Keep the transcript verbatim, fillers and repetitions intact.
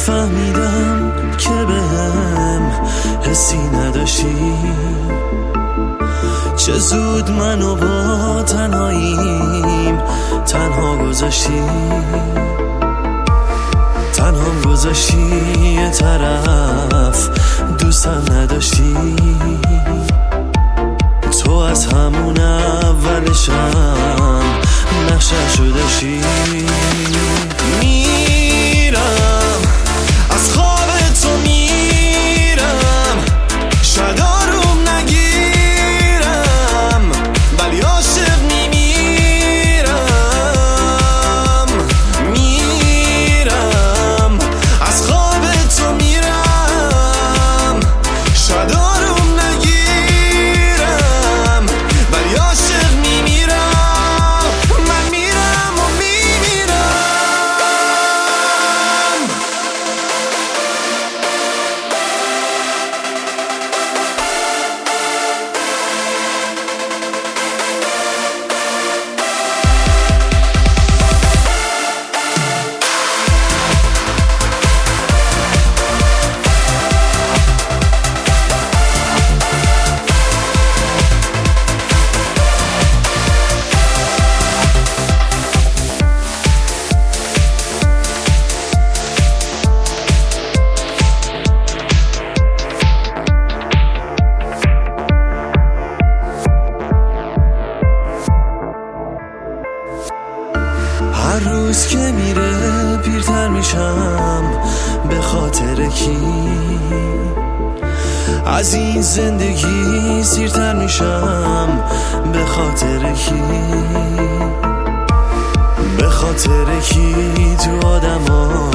فهمیدم که بهم حسی نداشتی، چه زود منو با تنهاییم تنها گذاشتی، تنهام گذاشتی یه طرف دوستم نداشتی. تو از همون اولشم نقشه‌شو داشتی. میرم از خواب تو میرم، شاید آروم نگیرم ولی عاشق میمیرم. میرم از خواب تو میرم، شاید آروم نگیرم ولی عاشق میمیرم. من میرم و میمیرم. هر روز که میره پیرتر میشم به خاطر کی، از این زندگی سیرتر میشم به خاطر کی، به خاطر کی تو آدم ها